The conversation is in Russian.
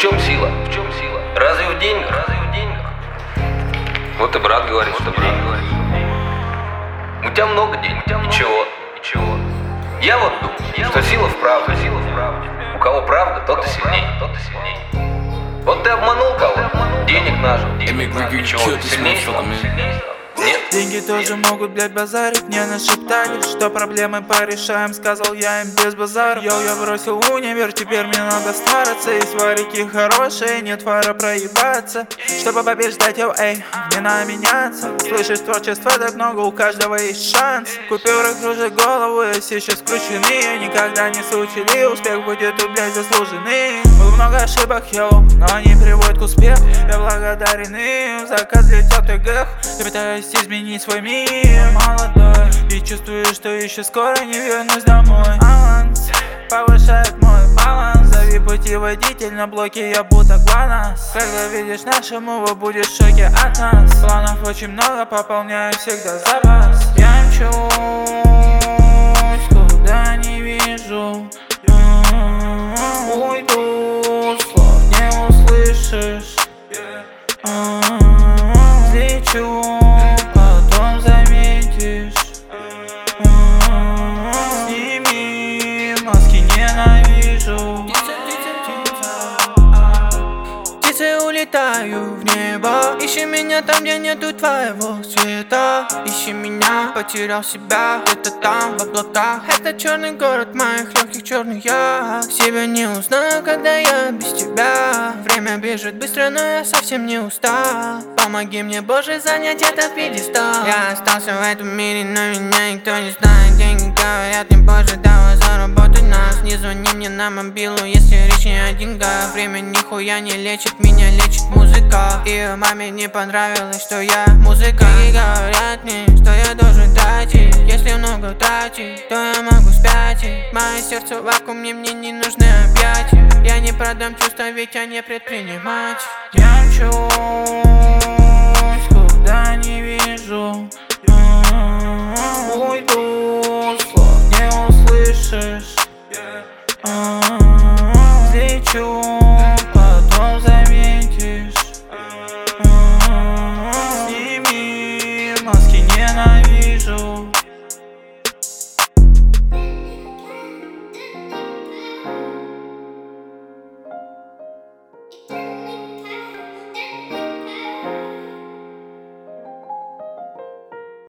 чем сила? В чем сила? Разве в деньгах? Вот и брат говорит, что деньги. У тебя много денег. И чего? Я вот думаю, что сила в правде. У кого правда, тот и сильней. Вот ты обманул кого-то, денег нажил. И чего, ты сильней стал? Нет. Деньги тоже могут, блядь, базарить. Мне нашептали, что проблемы порешаем. Сказал я им без базара. Йоу, я бросил универ, теперь мне надо стараться. Есть варики хорошие, нет фара проебаться. Чтобы побеждать, йоу, эй, не надо меняться. Слышишь, творчества так много, у каждого есть шанс. Купюры кружат голову, если сейчас скручены. Никогда не случили, успех будет тут, блядь, заслуженный. Было много ошибок, йоу, но они приводят к успеху. Я благодарен им, заказ летят и гэх. Я пытаюсь изменить свой мир, молодой, и чувствую, что еще скоро не вернусь домой. Баланс повышает мой баланс. Зови путеводитель, на блоке я будто ГЛОНАСС. Когда видишь наши мувы, будешь в шоке от нас. Планов очень много, пополняю всегда запас. Я мчусь, куда не вижу. Уйду, слов не услышишь. Взлечу, потом заметишь. Сними маски, ненавижу. Птицы улетаю в небо. Ищи меня там, где нету твоего света. Ищи меня, потерял себя где-то там, в облаках. Это черный город моих легких, черный я. Себя не узнаю, когда я без тебя. Время бежит быстро, но я совсем не устал. Помоги мне, Боже, занять этот пьедестал. Я остался в этом мире, но меня никто не знает. Деньги говорят, не позже, давай заработать нас. Не звони мне на мобилу, если речь не о деньгах. Время нихуя не лечит, меня лечит музыка. И маме не понравилось, что я музыка. И говорят мне, что я должен тратить. Если много тратить, то я могу спятить. Мое сердце в вакууме, мне не нужны объятия. Я не продам чувства, ведь я не предприниматель. Я мчусь, куда не вижу.